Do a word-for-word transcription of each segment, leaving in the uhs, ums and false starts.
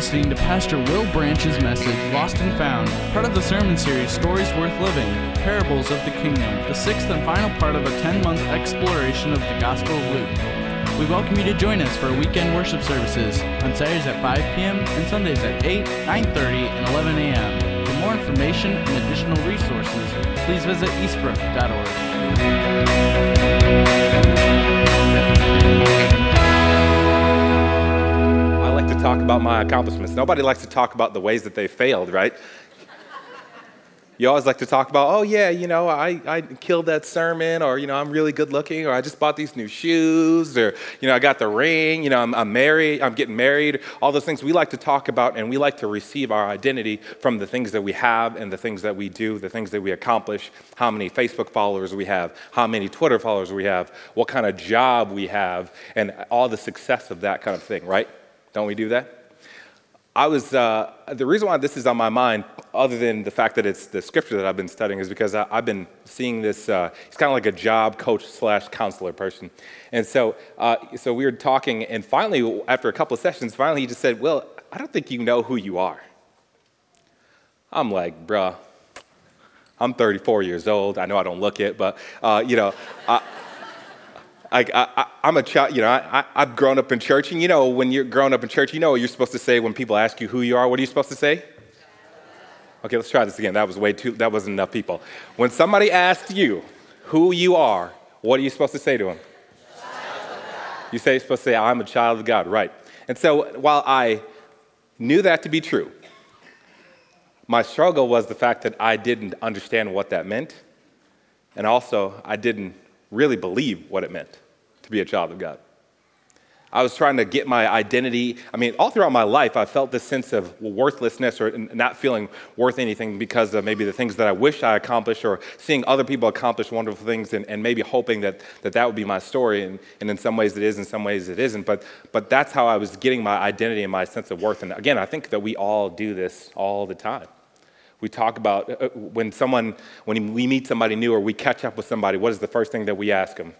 listening to Pastor Will Branch's message, Lost and Found, part of the sermon series, Stories Worth Living, Parables of the Kingdom, the sixth and final part of a ten-month exploration of the Gospel of Luke. We welcome you to join us for weekend worship services on Saturdays at five p.m. and Sundays at eight, nine thirty, and eleven a.m. For more information and additional resources, please visit eastbrook dot org. I like to talk about my accomplishments. Nobody likes to talk about the ways that they failed, right? You always like to talk about, oh yeah, you know, I, I killed that sermon, or, you know, I'm really good looking, or I just bought these new shoes, or, you know, I got the ring, you know, I'm, I'm married, I'm getting married, all those things we like to talk about, and we like to receive our identity from the things that we have and the things that we do, the things that we accomplish, how many Facebook followers we have, how many Twitter followers we have, what kind of job we have, and all the success of that kind of thing, right? Don't we do that? I was, uh, the reason why this is on my mind, other than the fact that it's the scripture that I've been studying, is because I, I've been seeing this, uh, he's kind of like a job coach slash counselor person. And so uh, so we were talking, and finally, after a couple of sessions, finally he just said, well, I don't think you know who you are. I'm like, bruh, I'm thirty-four years old. I know I don't look it, but, uh, you know, I, I, I, I'm a child, you know, I, I, I've grown up in church, and you know, when you're growing up in church, you know what you're supposed to say when people ask you who you are. What are you supposed to say? Okay, let's try this again. That was way too, that wasn't enough people. When somebody asks you who you are, what are you supposed to say to them? You say, you're supposed to say, I'm a child of God, right. And so while I knew that to be true, my struggle was the fact that I didn't understand what that meant, and also I didn't really believe what it meant to be a child of God. I was trying to get my identity. I mean, all throughout my life, I felt this sense of worthlessness or not feeling worth anything because of maybe the things that I wish I accomplished, or seeing other people accomplish wonderful things, and, and maybe hoping that, that that would be my story. And, and in some ways it is, in some ways it isn't. But, but that's how I was getting my identity and my sense of worth. And again, I think that we all do this all the time. We talk about uh, when someone, when we meet somebody new or we catch up with somebody, what is the first thing that we ask them?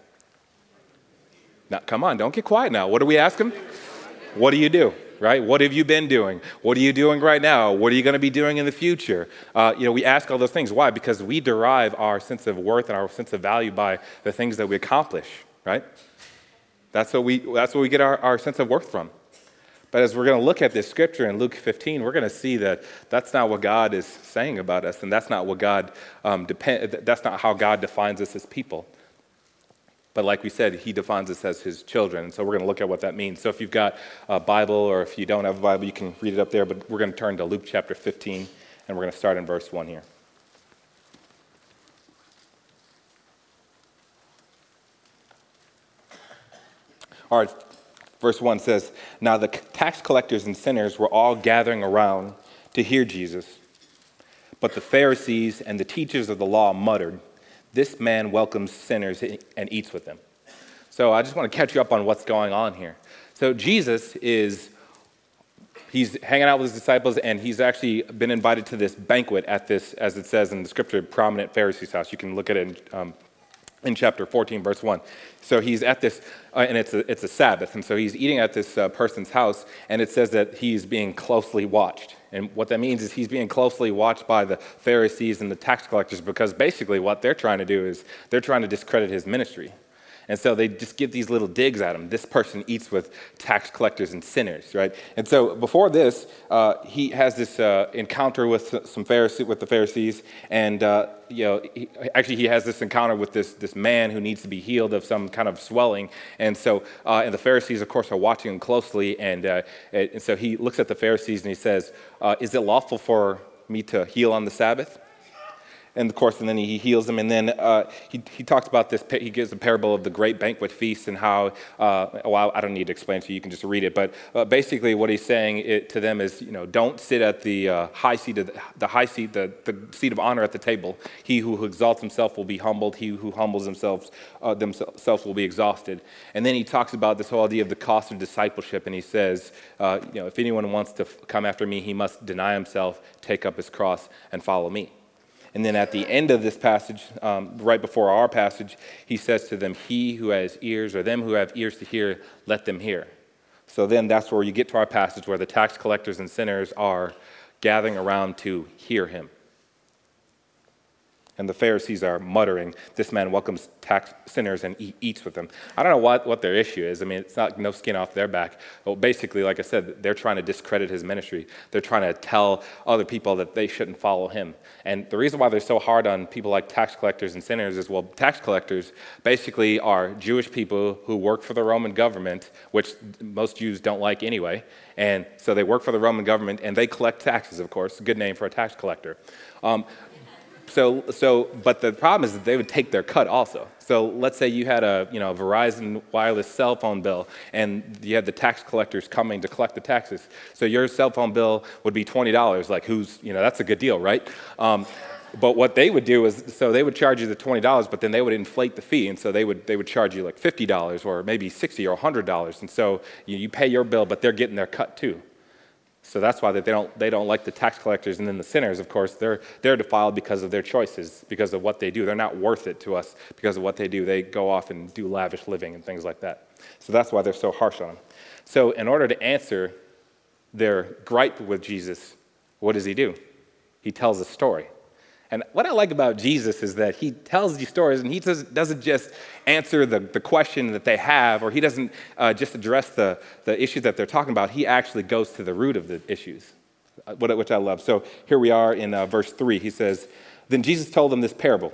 Now, come on, don't get quiet now. What do we ask them? What do you do, right? What have you been doing? What are you doing right now? What are you going to be doing in the future? Uh, you know, we ask all those things. Why? Because we derive our sense of worth and our sense of value by the things that we accomplish, right? That's what we, that's what we get our, our sense of worth from. But as we're going to look at this scripture in Luke fifteen, we're going to see that that's not what God is saying about us, and that's not what God um, depend. That's not how God defines us as people. But like we said, He defines us as His children, and so we're going to look at what that means. So if you've got a Bible, or if you don't have a Bible, you can read it up there. But we're going to turn to Luke chapter fifteen, and we're going to start in verse one here. All right. Verse one says, now the tax collectors and sinners were all gathering around to hear Jesus. But the Pharisees and the teachers of the law muttered, this man welcomes sinners and eats with them. So I just want to catch you up on what's going on here. So Jesus is, he's hanging out with his disciples, and he's actually been invited to this banquet at this, as it says in the scripture, prominent Pharisee's house. You can look at it in um, in chapter fourteen, verse one. So he's at this, uh, and it's a, it's a Sabbath, and so he's eating at this uh, person's house, and it says that he's being closely watched. And what that means is he's being closely watched by the Pharisees and the tax collectors, because basically what they're trying to do is they're trying to discredit his ministry. And so they just give these little digs at him. This person eats with tax collectors and sinners, right? And so before this, uh, he has this uh, encounter with some Pharisee, with the Pharisees, and uh, you know, he, actually he has this encounter with this this man who needs to be healed of some kind of swelling. And so, uh, and the Pharisees, of course, are watching him closely. And uh, and so he looks at the Pharisees and he says, uh, "Is it lawful for me to heal on the Sabbath?" And of course, and then he heals them, and then uh, he he talks about this. He gives a parable of the great banquet feast and how. Uh, well, I don't need to explain to you; you can just read it. But uh, basically, what he's saying it, to them is, you know, don't sit at the uh, high seat of the, the high seat, the, the seat of honor at the table. He who exalts himself will be humbled. He who humbles himself uh, themselves will be exhausted. And then he talks about this whole idea of the cost of discipleship, and he says, uh, you know, if anyone wants to come after me, he must deny himself, take up his cross, and follow me. And then at the end of this passage, um, right before our passage, he says to them, he who has ears, or them who have ears to hear, let them hear. So then that's where you get to our passage where the tax collectors and sinners are gathering around to hear him. And the Pharisees are muttering, this man welcomes tax sinners and eat, eats with them. I don't know what, what their issue is. I mean, it's not no skin off their back. Well, basically, like I said, they're trying to discredit his ministry. They're trying to tell other people that they shouldn't follow him. And the reason why they're so hard on people like tax collectors and sinners is, well, tax collectors basically are Jewish people who work for the Roman government, which most Jews don't like anyway. And so they work for the Roman government, and they collect taxes, of course. A good name for a tax collector. Um, So, so, but the problem is that they would take their cut also. So let's say you had a, you know, Verizon wireless cell phone bill, and you had the tax collectors coming to collect the taxes. So your cell phone bill would be twenty dollars. Like, who's, you know, that's a good deal, right? Um, but what they would do is, so they would charge you the twenty dollars, but then they would inflate the fee, and so they would they would charge you like fifty dollars or maybe sixty dollars or one hundred dollars. And so you, you pay your bill, but they're getting their cut too. So that's why they don't they don't like the tax collectors. And then the sinners, of course, they're they're defiled because of their choices, because of what they do. They're not worth it to us because of what they do. They go off and do lavish living and things like that. So that's why they're so harsh on them. So in order to answer their gripe with Jesus, what does he do? He tells a story. And what I like about Jesus is that he tells these stories, and he does, doesn't just answer the, the question that they have, or he doesn't uh, just address the, the issues that they're talking about. He actually goes to the root of the issues, which I love. So here we are in uh, verse three. He says, then Jesus told them this parable.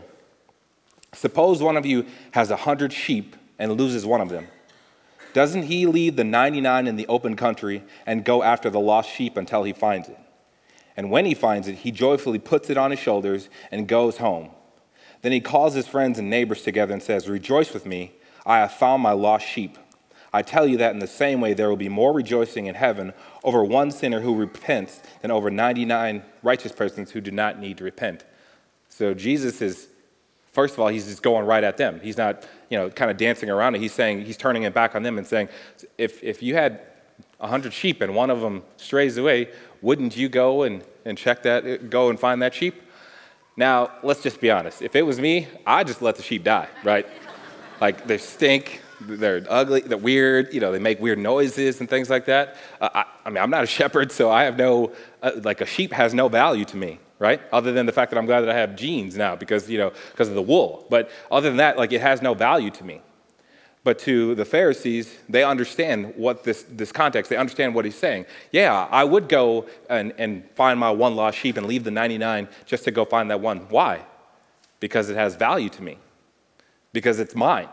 Suppose one of you has a hundred sheep and loses one of them. Doesn't he leave the ninety-nine in the open country and go after the lost sheep until he finds it? And when he finds it, he joyfully puts it on his shoulders and goes home. Then he calls his friends and neighbors together and says, rejoice with me, I have found my lost sheep. I tell you that in the same way there will be more rejoicing in heaven over one sinner who repents than over ninety-nine righteous persons who do not need to repent. So Jesus is, first of all, he's just going right at them. He's not, you know, kind of dancing around it. He's saying, he's turning it back on them and saying, if if you had a hundred sheep and one of them strays away, wouldn't you go and, and check that, go and find that sheep? Now, let's just be honest. If it was me, I'd just let the sheep die, right? Like, they stink, they're ugly, they're weird, you know, they make weird noises and things like that. Uh, I, I mean, I'm not a shepherd, so I have no, uh, like, a sheep has no value to me, right? Other than the fact that I'm glad that I have genes now because, you know, because of the wool. But other than that, like, it has no value to me. But to the Pharisees, they understand what this, this context, they understand what he's saying. Yeah, I would go and, and find my one lost sheep and leave the ninety-nine just to go find that one. Why? Because it has value to me. Because it's mine.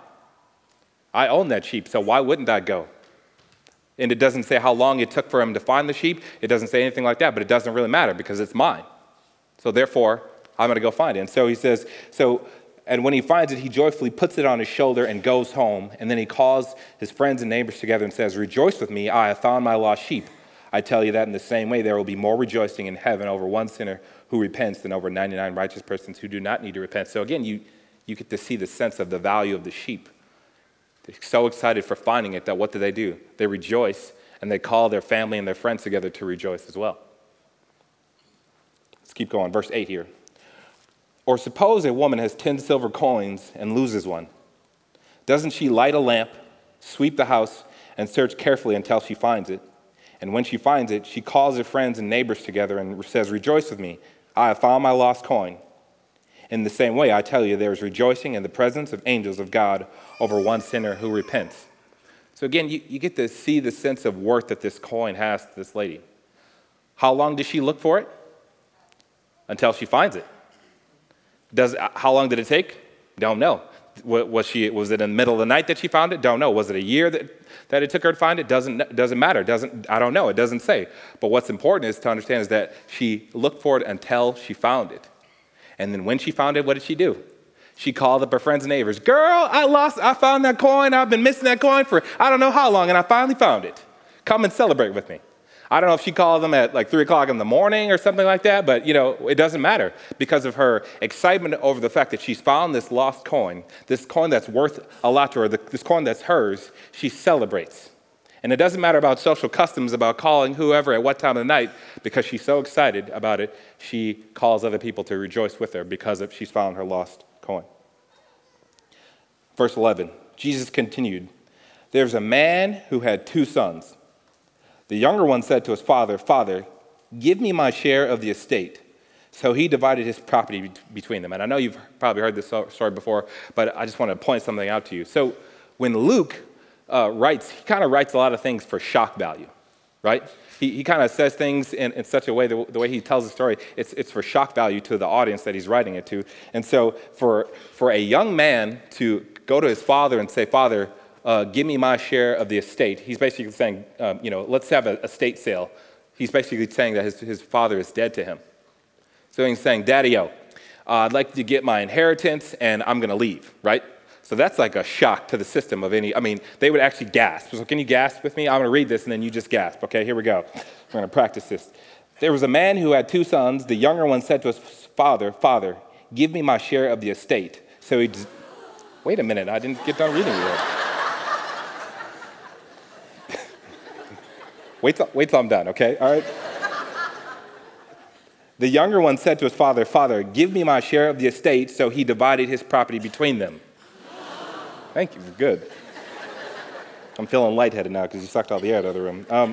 I own that sheep, so why wouldn't I go? And it doesn't say how long it took for him to find the sheep. It doesn't say anything like that, but it doesn't really matter because it's mine. So therefore, I'm going to go find it. And so he says, so... And when he finds it, he joyfully puts it on his shoulder and goes home. And then he calls his friends and neighbors together and says, rejoice with me, I have found my lost sheep. I tell you that in the same way, there will be more rejoicing in heaven over one sinner who repents than over ninety-nine righteous persons who do not need to repent. So again, you, you get to see the sense of the value of the sheep. They're so excited for finding it that what do they do? They rejoice, and they call their family and their friends together to rejoice as well. Let's keep going. Verse eight here. Or suppose a woman has ten silver coins and loses one. Doesn't she light a lamp, sweep the house, and search carefully until she finds it? And when she finds it, she calls her friends and neighbors together and says, rejoice with me, I have found my lost coin. In the same way, I tell you, there is rejoicing in the presence of angels of God over one sinner who repents. So again, you, you get to see the sense of worth that this coin has to this lady. How long does she look for it? Until she finds it. Does, how long did it take? Don't know. Was she? Was it in the middle of the night that she found it? Don't know. Was it a year that, that it took her to find it? Doesn't doesn't matter. Doesn't I don't know. It doesn't say. But what's important is to understand is that she looked for it until she found it, and then when she found it, what did she do? She called up her friends and neighbors. Girl, I lost. I found that coin. I've been missing that coin for I don't know how long, and I finally found it. Come and celebrate with me. I don't know if she called them at like three o'clock in the morning or something like that, but you know, it doesn't matter because of her excitement over the fact that she's found this lost coin, this coin that's worth a lot to her, this coin that's hers, she celebrates. And it doesn't matter about social customs, about calling whoever at what time of the night, because she's so excited about it, she calls other people to rejoice with her because of, she's found her lost coin. Verse eleven, Jesus continued, there's a man who had two sons. The younger one said to his father, Father, give me my share of the estate. So he divided his property be- between them. And I know you've probably heard this story before, but I just want to point something out to you. So when Luke uh, writes, he kind of writes a lot of things for shock value, right? He, he kind of says things in, in such a way, the, the way he tells the story, it's, it's for shock value to the audience that he's writing it to. And so for, for a young man to go to his father and say, Father, uh, give me my share of the estate, he's basically saying, um, you know, let's have a estate sale. He's basically saying that his, his father is dead to him. So he's saying, Daddy-o, uh, I'd like to get my inheritance, and I'm going to leave, right? So that's like a shock to the system of any, I mean, they would actually gasp. So can you gasp with me? I'm going to read this, and then you just gasp. Okay, here we go. We're going to practice this. There was a man who had two sons. The younger one said to his father, Father, give me my share of the estate. So he just, wait a minute, I didn't get done reading yet. wait, till, wait till I'm done, okay? All right? The younger one said to his father, Father, give me my share of the estate, so he divided his property between them. Thank you, good. I'm feeling lightheaded now because you sucked all the air out of the room. Um,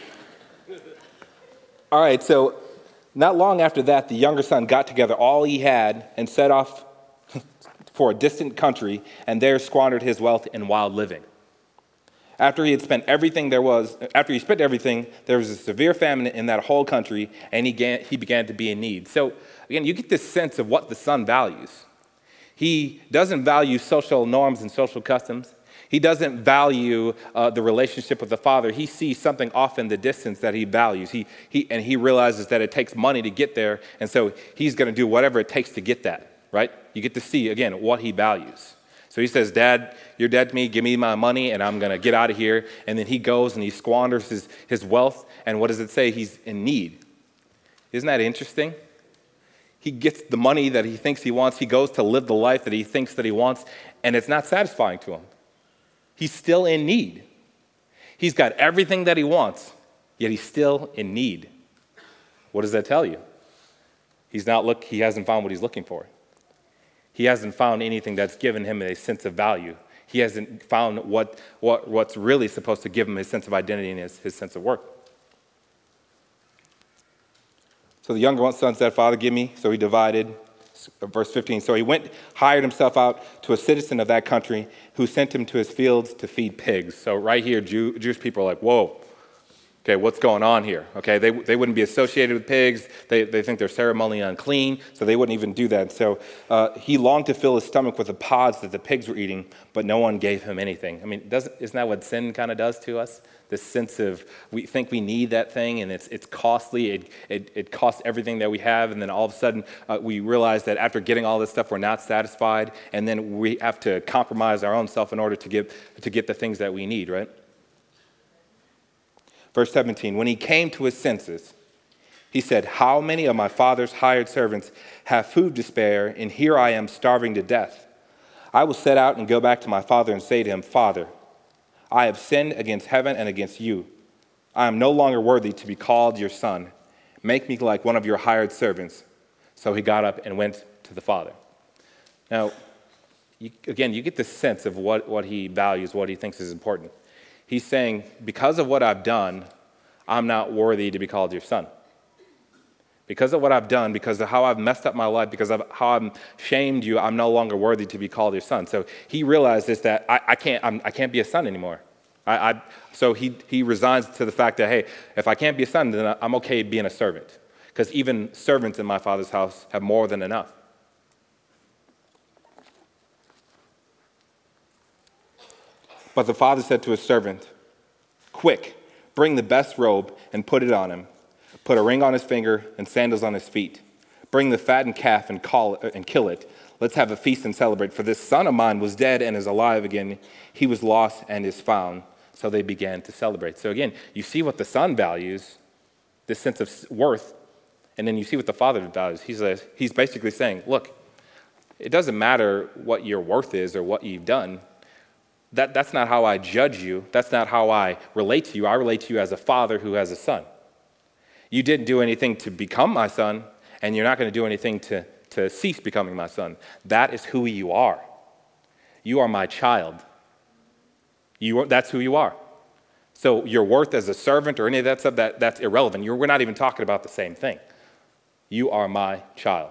all right, so not long after that, the younger son got together all he had and set off for a distant country, and there squandered his wealth in wild living. After he had spent everything there was, after he spent everything, there was a severe famine in that whole country, and he began, he began to be in need. So, again, you get this sense of what the son values. He doesn't value social norms and social customs. He doesn't value uh, the relationship with the father. He sees something off in the distance that he values. He, he, and he realizes that it takes money to get there, and so he's going to do whatever it takes to get that, right? You get to see, again, what he values. So he says, Dad, you're dead to me, give me my money, and I'm going to get out of here. And then he goes and he squanders his, his wealth, and what does it say? He's in need. Isn't that interesting? He gets the money that he thinks he wants. He goes to live the life that he thinks that he wants, and it's not satisfying to him. He's still in need. He's got everything that he wants, yet he's still in need. What does that tell you? He's not look, he hasn't found what he's looking for. He hasn't found anything that's given him a sense of value. He hasn't found what, what, what's really supposed to give him his sense of identity and his, his sense of worth. So the younger son said, Father, give me. So he divided. Verse fifteen, so he went, hired himself out to a citizen of that country who sent him to his fields to feed pigs. So right here, Jew, Jewish people are like, whoa. Okay, what's going on here? Okay, they they wouldn't be associated with pigs. They they think they're ceremonially unclean, so they wouldn't even do that. So uh, he longed to fill his stomach with the pods that the pigs were eating, but no one gave him anything. I mean, doesn't isn't that what sin kind of does to us? This sense of we think we need that thing, and it's it's costly. It it, it costs everything that we have, and then all of a sudden uh, we realize that after getting all this stuff, we're not satisfied, and then we have to compromise our own self in order to get to get the things that we need, right? Verse seventeen, when he came to his senses, he said, how many of my father's hired servants have food to spare, and here I am starving to death? I will set out and go back to my father and say to him, Father, I have sinned against heaven and against you. I am no longer worthy to be called your son. Make me like one of your hired servants. So he got up and went to the father. Now, you, again, you get this sense of what, what he values, what he thinks is important. He's saying, because of what I've done, I'm not worthy to be called your son. Because of what I've done, because of how I've messed up my life, because of how I've shamed you, I'm no longer worthy to be called your son. So he realizes that I, I can't I'm, I can't be a son anymore. I, I, so he, he resigns to the fact that, hey, if I can't be a son, then I'm okay being a servant. Because even servants in my father's house have more than enough. But the father said to his servant, quick, bring the best robe and put it on him. Put a ring on his finger and sandals on his feet. Bring the fattened calf and, call it, and kill it. Let's have a feast and celebrate. For this son of mine was dead and is alive again. He was lost and is found. So they began to celebrate. So again, you see what the son values, this sense of worth, and then you see what the father values. He's, a, he's basically saying, look, it doesn't matter what your worth is or what you've done. That, that's not how I judge you. That's not how I relate to you. I relate to you as a father who has a son. You didn't do anything to become my son, and you're not going to do anything to, to cease becoming my son. That is who you are. You are my child. You are, that's who you are. So your worth as a servant or any of that stuff, that, that's irrelevant. You're, we're not even talking about the same thing. You are my child.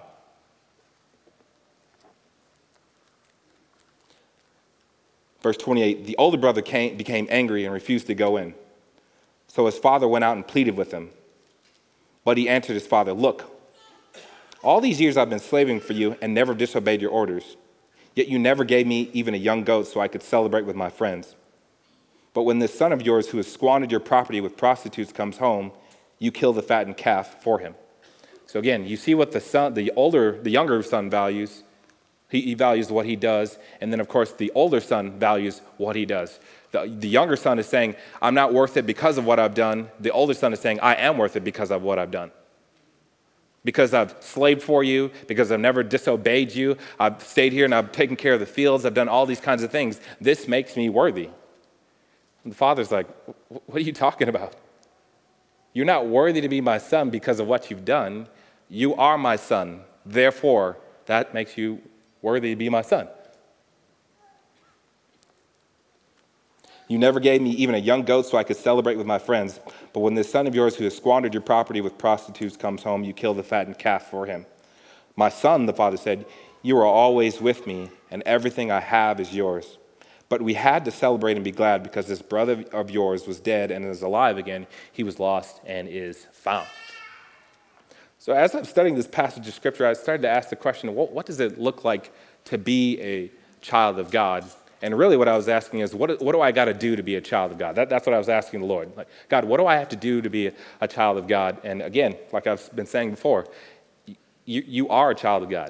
Verse twenty-eight, the older brother came, became angry and refused to go in. So his father went out and pleaded with him. But he answered his father, look, all these years I've been slaving for you and never disobeyed your orders. Yet you never gave me even a young goat so I could celebrate with my friends. But when this son of yours who has squandered your property with prostitutes comes home, you kill the fattened calf for him. So again, you see what the son, the older, the younger son values. He, he values what he does. And then, of course, the older son values what he does. The, the younger son is saying, I'm not worth it because of what I've done. The older son is saying, I am worth it because of what I've done. Because I've slaved for you, because I've never disobeyed you, I've stayed here and I've taken care of the fields, I've done all these kinds of things. This makes me worthy. And the father's like, what are you talking about? You're not worthy to be my son because of what you've done. You are my son. Therefore, that makes you worthy to be my son. You never gave me even a young goat so I could celebrate with my friends. But when this son of yours who has squandered your property with prostitutes comes home, you kill the fattened calf for him. My son, the father said, you are always with me, and everything I have is yours. But we had to celebrate and be glad because this brother of yours was dead and is alive again. He was lost and is found. So as I'm studying this passage of Scripture, I started to ask the question, what, what does it look like to be a child of God? And really what I was asking is, what, what do I got to do to be a child of God? That, that's what I was asking the Lord. Like, God, what do I have to do to be a, a child of God? And again, like I've been saying before, you, you are a child of God.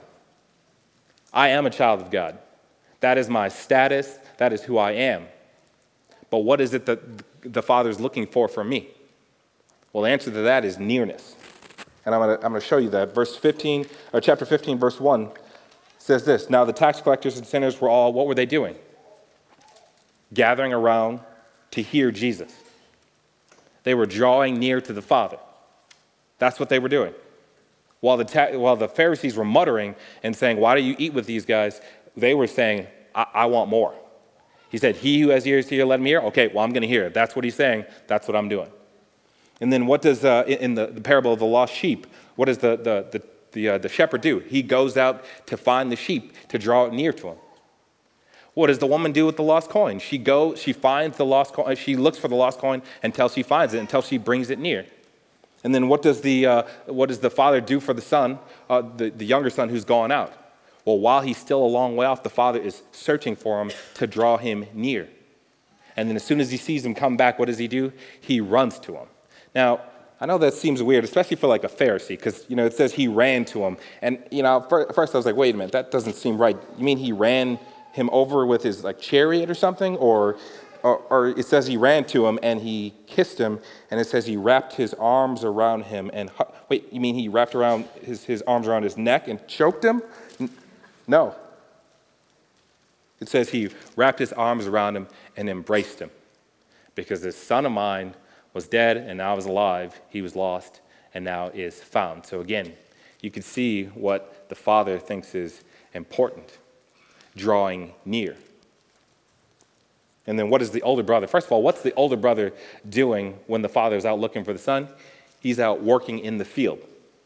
I am a child of God. That is my status. That is who I am. But what is it that the Father's looking for from me? Well, the answer to that is nearness. And I'm going to I'm going to show you that. Verse fifteen, or chapter fifteen, verse one says this. Now the tax collectors and sinners were all, what were they doing? Gathering around to hear Jesus. They were drawing near to the Father. That's what they were doing. While the, ta- while the Pharisees were muttering and saying, why do you eat with these guys? They were saying, I, I want more. He said, he who has ears to hear, let him hear. Okay, well, I'm going to hear. That's what he's saying. That's what I'm doing. And then what does, uh, in the, the parable of the lost sheep, what does the, the, the, the, uh, the shepherd do? He goes out to find the sheep, to draw it near to him. What does the woman do with the lost coin? She goes, she finds the lost coin, she looks for the lost coin until she finds it, until she brings it near. And then what does the, uh, what does the father do for the son, uh, the, the younger son who's gone out? Well, while he's still a long way off, the father is searching for him to draw him near. And then as soon as he sees him come back, what does he do? He runs to him. Now, I know that seems weird, especially for like a Pharisee, because, you know, it says he ran to him. And, you know, at first I was like, wait a minute, that doesn't seem right. You mean he ran him over with his like chariot or something? Or, or, or it says he ran to him and he kissed him, and it says he wrapped his arms around him and, wait, you mean he wrapped around his, his arms around his neck and choked him? No. It says he wrapped his arms around him and embraced him because this son of mine was dead and now is alive. He was lost and now is found. So again, you can see what the father thinks is important, drawing near. And then what is the older brother? First of all, what's the older brother doing when the father is out looking for the son? He's out working in the field.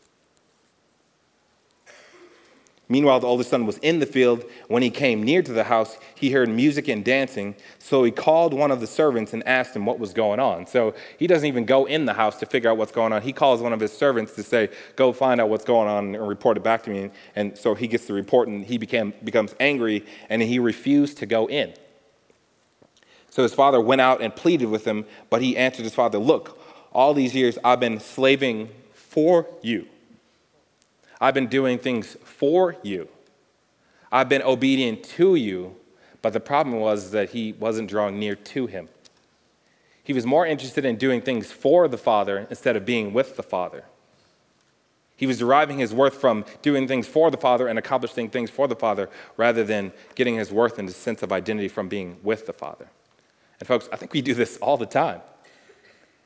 Meanwhile, the oldest son was in the field. When he came near to the house, he heard music and dancing. So he called one of the servants and asked him what was going on. So he doesn't even go in the house to figure out what's going on. He calls one of his servants to say, go find out what's going on and report it back to me. And so he gets the report, and he became, becomes angry, and he refused to go in. So his father went out and pleaded with him, but he answered his father, look, all these years I've been slaving for you. I've been doing things for you. I've been obedient to you, but the problem was that he wasn't drawing near to him. He was more interested in doing things for the Father instead of being with the Father. He was deriving his worth from doing things for the Father and accomplishing things for the Father rather than getting his worth and his sense of identity from being with the Father. And folks, I think we do this all the time.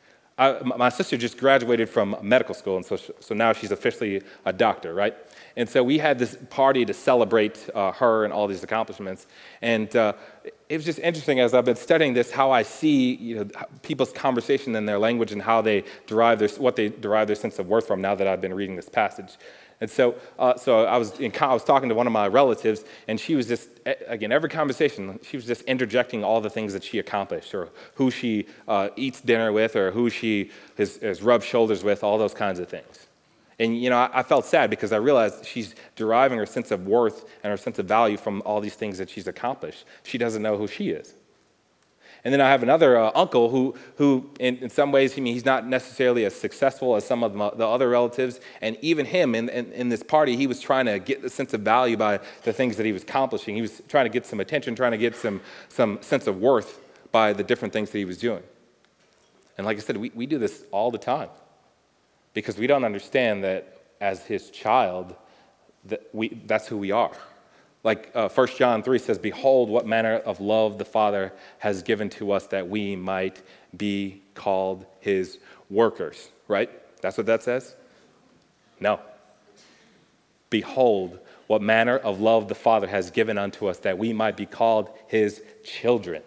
I, my sister just graduated from medical school, and so, so now she's officially a doctor, right? And so we had this party to celebrate uh, her and all these accomplishments. And uh, it was just interesting as I've been studying this, how I see you know, people's conversation and their language and how they derive their, what they derive their sense of worth from now that I've been reading this passage. And so, uh, so I was in, I was talking to one of my relatives, and she was just, again, every conversation, she was just interjecting all the things that she accomplished, or who she uh, eats dinner with, or who she has, has rubbed shoulders with, all those kinds of things. And, you know, I, I felt sad because I realized she's deriving her sense of worth and her sense of value from all these things that she's accomplished. She doesn't know who she is. And then I have another uh, uncle who, who in, in some ways, I mean, he's not necessarily as successful as some of the, the other relatives. And even him, in, in, in this party, he was trying to get the sense of value by the things that he was accomplishing. He was trying to get some attention, trying to get some, some sense of worth by the different things that he was doing. And like I said, we, we do this all the time because we don't understand that as his child, that we, that's who we are. Like uh, First John three says, "Behold, what manner of love the Father has given to us that we might be called his workers," right? That's what that says? No. Behold, what manner of love the Father has given unto us that we might be called his children.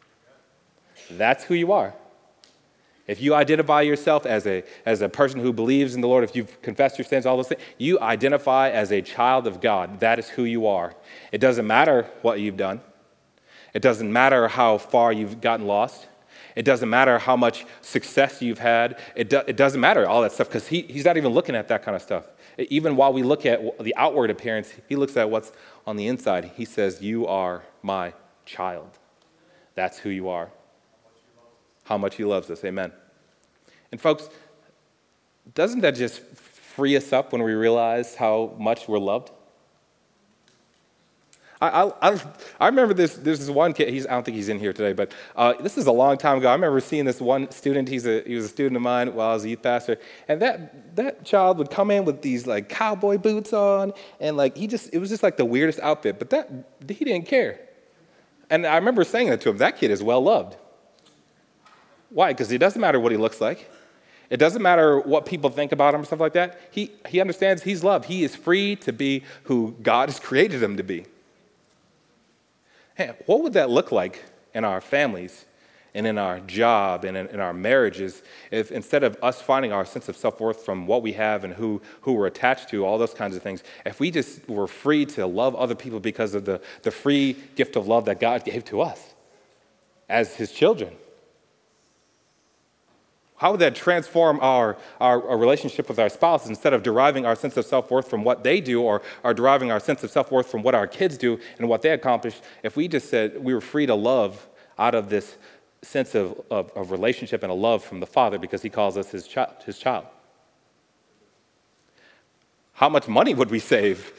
That's who you are. If you identify yourself as a, as a person who believes in the Lord, if you've confessed your sins, all those things, you identify as a child of God. That is who you are. It doesn't matter what you've done. It doesn't matter how far you've gotten lost. It doesn't matter how much success you've had. It, do, it doesn't matter, all that stuff, because he, he's not even looking at that kind of stuff. Even while we look at the outward appearance, he looks at what's on the inside. He says, "You are my child." That's who you are. How much he loves us. Amen. And folks, doesn't that just free us up when we realize how much we're loved? I I, I remember this. There's this one kid. He's, I don't think he's in here today, but uh, this is a long time ago. I remember seeing this one student. He's a he was a student of mine while I was a youth pastor, and that that child would come in with these like cowboy boots on, and like he just it was just like the weirdest outfit. But that he didn't care, and I remember saying that to him. That kid is well loved. Why? Because it doesn't matter what he looks like. It doesn't matter what people think about him or stuff like that. He, he understands he's loved. He is free to be who God has created him to be. Hey, what would that look like in our families and in our job and in, in our marriages if instead of us finding our sense of self-worth from what we have and who, who we're attached to, all those kinds of things, if we just were free to love other people because of the, the free gift of love that God gave to us as his children? How would that transform our, our, our relationship with our spouse instead of deriving our sense of self-worth from what they do or, or deriving our sense of self-worth from what our kids do and what they accomplish? If we just said we were free to love out of this sense of, of, of relationship and a love from the Father because he calls us his, chi- his child. How much money would we save?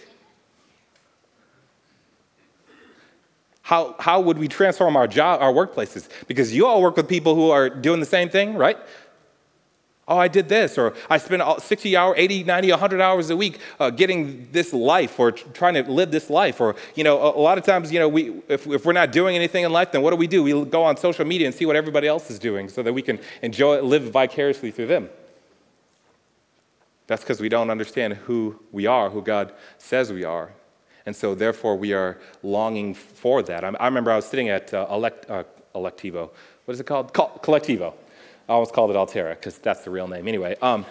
How, how would we transform our job, our workplaces? Because you all work with people who are doing the same thing, right? Oh, I did this, or I spent sixty hours, eighty, ninety, one hundred hours a week uh, getting this life or t- trying to live this life. Or, you know, a, a lot of times, you know, we if, if we're not doing anything in life, then what do we do? We go on social media and see what everybody else is doing so that we can enjoy it, live vicariously through them. That's because we don't understand who we are, who God says we are. And so, therefore, we are longing for that. I, I remember I was sitting at uh, elect, uh, Electivo. What is it called? Col- Collectivo. I almost called it Altera because that's the real name. Anyway, um,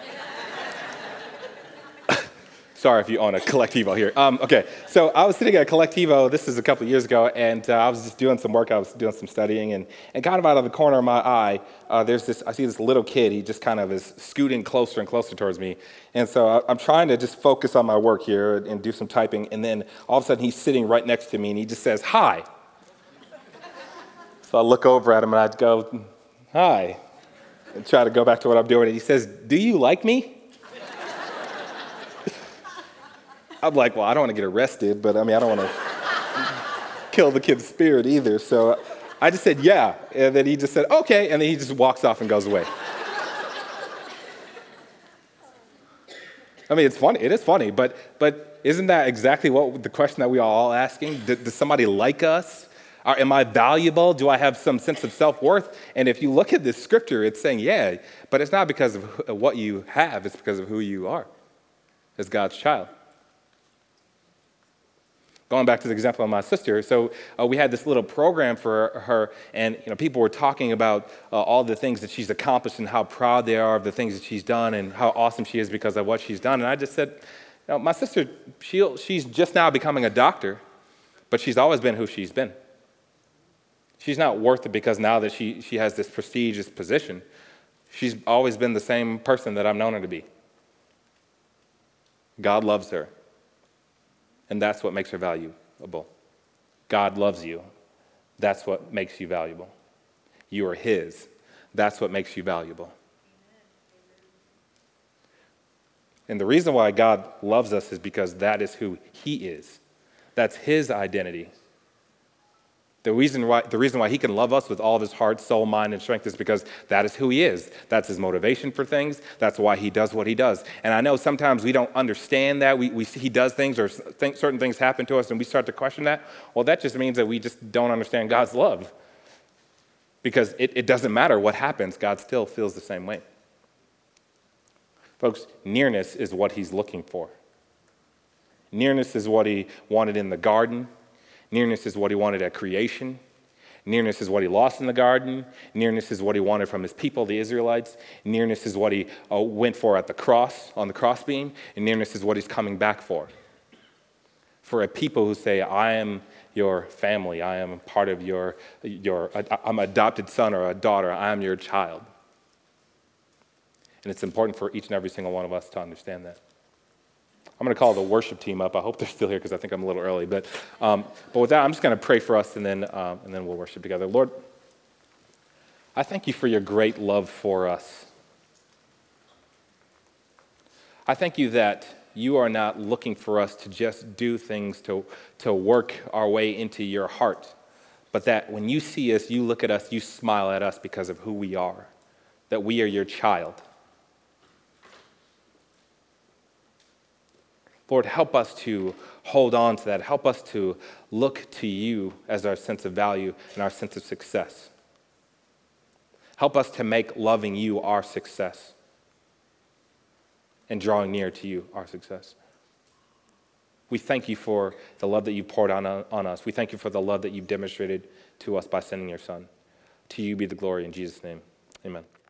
sorry if you own a Collectivo here. Um, okay, so I was sitting at Collectivo. This is a couple of years ago, and uh, I was just doing some work. I was doing some studying, and, and kind of out of the corner of my eye, uh, there's this. I see this little kid. He just kind of is scooting closer and closer towards me, and so I, I'm trying to just focus on my work here and do some typing, and then all of a sudden he's sitting right next to me, and he just says, "Hi." So I look over at him, and I go, "Hi," and try to go back to what I'm doing, and he says, "Do you like me?" I'm like, well, I don't want to get arrested, but I mean, I don't want to kill the kid's spirit either. So I just said, yeah. And then he just said, okay. And then he just walks off and goes away. I mean, it's funny. It is funny. But but isn't that exactly what the question that we are all asking? Does somebody like us? Are, am I valuable? Do I have some sense of self-worth? And if you look at this scripture, it's saying, yeah, but it's not because of what you have. It's because of who you are as God's child. Going back to the example of my sister, so uh, we had this little program for her, and you know, people were talking about uh, all the things that she's accomplished and how proud they are of the things that she's done and how awesome she is because of what she's done. And I just said, you know, my sister, she she's just now becoming a doctor, but she's always been who she's been. She's not worth it because now that she, she has this prestigious position, she's always been the same person that I've known her to be. God loves her. And that's what makes her valuable. God loves you. That's what makes you valuable. You are his. That's what makes you valuable. And the reason why God loves us is because that is who he is. That's his identity. The reason why, the reason why he can love us with all of his heart, soul, mind, and strength is because that is who he is. That's his motivation for things. That's why he does what he does. And I know sometimes we don't understand that. We, we he does things or think certain things happen to us and we start to question that. Well, that just means that we just don't understand God's love. Because it, it doesn't matter what happens. God still feels the same way. Folks, nearness is what he's looking for. Nearness is what he wanted in the garden. Nearness is what he wanted at creation. Nearness is what he lost in the garden. Nearness is what he wanted from his people, the Israelites. Nearness is what he uh, went for at the cross, on the crossbeam. And nearness is what he's coming back for. For a people who say, I am your family. I am part of your, your I'm an adopted son or a daughter. I am your child. And it's important for each and every single one of us to understand that. I'm going to call the worship team up. I hope they're still here because I think I'm a little early. But, um, but with that, I'm just going to pray for us, and then, um, and then we'll worship together. Lord, I thank you for your great love for us. I thank you that you are not looking for us to just do things to, to work our way into your heart, but that when you see us, you look at us, you smile at us because of who we are, that we are your child. Lord, help us to hold on to that. Help us to look to you as our sense of value and our sense of success. Help us to make loving you our success and drawing near to you our success. We thank you for the love that you poured on, on us. We thank you for the love that you've demonstrated to us by sending your Son. To you be the glory in Jesus' name. Amen.